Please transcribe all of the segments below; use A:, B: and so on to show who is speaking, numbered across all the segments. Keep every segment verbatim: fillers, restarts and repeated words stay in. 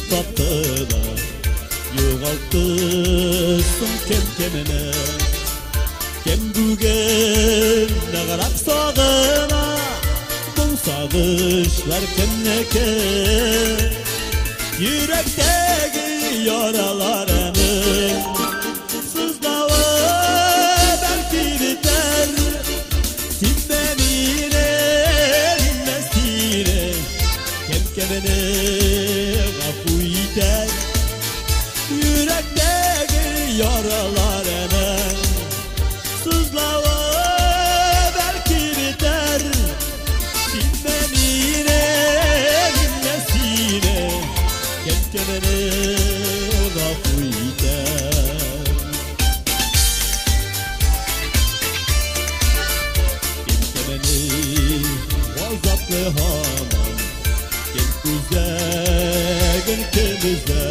A: taptılar. Yoğaltırsın kem kemine. Kem bugün ne kadar sağına. Bu sağışlar kemneke. Yürekteki yaralarımın sızlağı belki biter. Sinmemine dinmesine kem kemine gafu iter. Yürekteki yaralarımın sızlağı belki biter. Sinmemine dinmesine kem kemine gafu iter. Kem kemine gazaplı hamam. Kem güzel kemizde.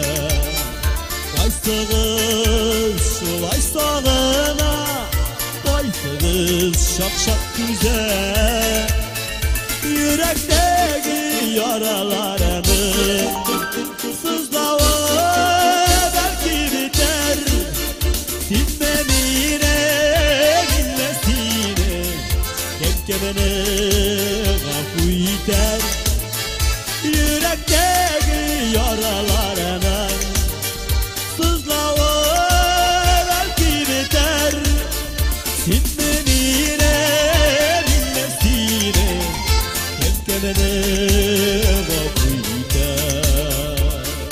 A: Kaysınız şulay sağına. Kaysınız şak şak güzel. Yürekteki yaralarımın sızlağı belki biter. Dinmemine dinmesine kem kemine gafu iter. Yürekteki yaralarımın sızlağı belki biter. Dinmemine dinmesine kem kemine gafu iter.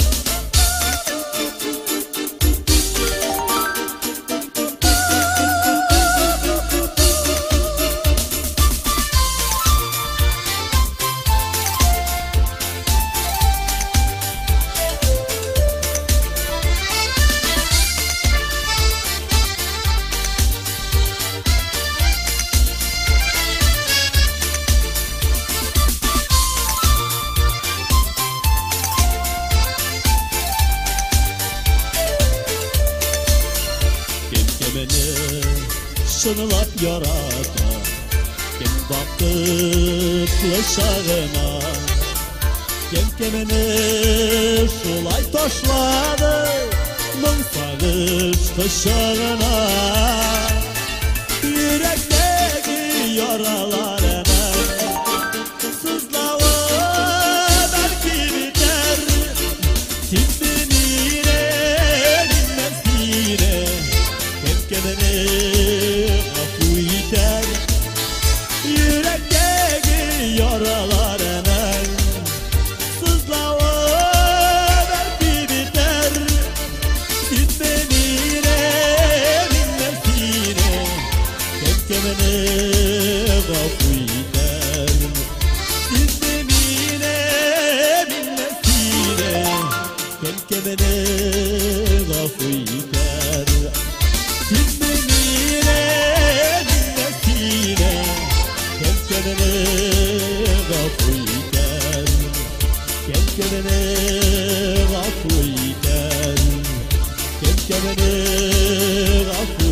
A: Şınılap yarata. Kem bakıplı şağına. Kem kemine şulay toşladı. Mın sağış kışağına. Yürekteki yaralarına sızlağı belki biter. Dinmemine dinmesine kem kemine gafu iter. Yürekteki yaralarının sızlağı belki biter. Dinmemine dinmesine kem kemine gafu iter. Dinmemine dinmesine kem kemine gafu iter. Dinmemine dinmesine kem kemine gafu iter. Kem kemine gafu iter. Kem kemine gafu